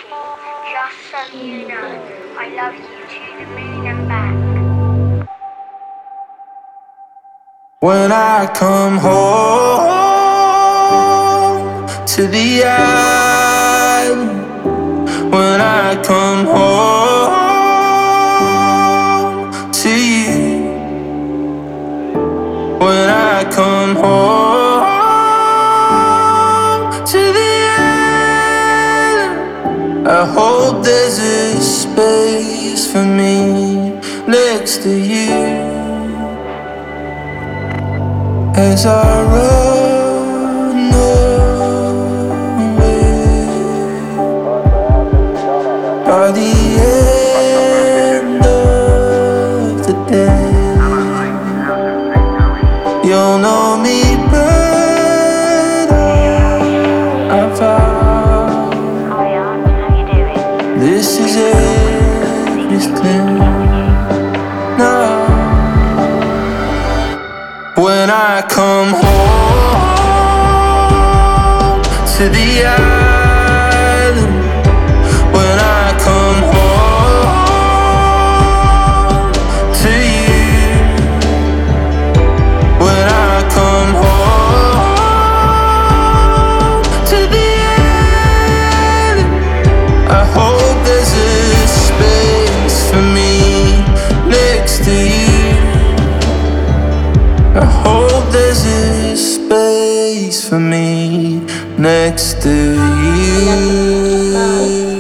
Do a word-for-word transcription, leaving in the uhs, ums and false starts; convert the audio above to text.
Just so you know, I love you to the moon and back. When I come home to the island, when I come home to you, when I come home to the island, I hope there's a space for me next to you. As I run away by the end of the day, you'll know me better. I vow this is everything now. When I come home to the island, when I come home to you, when I come home to the island, I hope there's a space for me next to you. I hope there's a space for me next to you.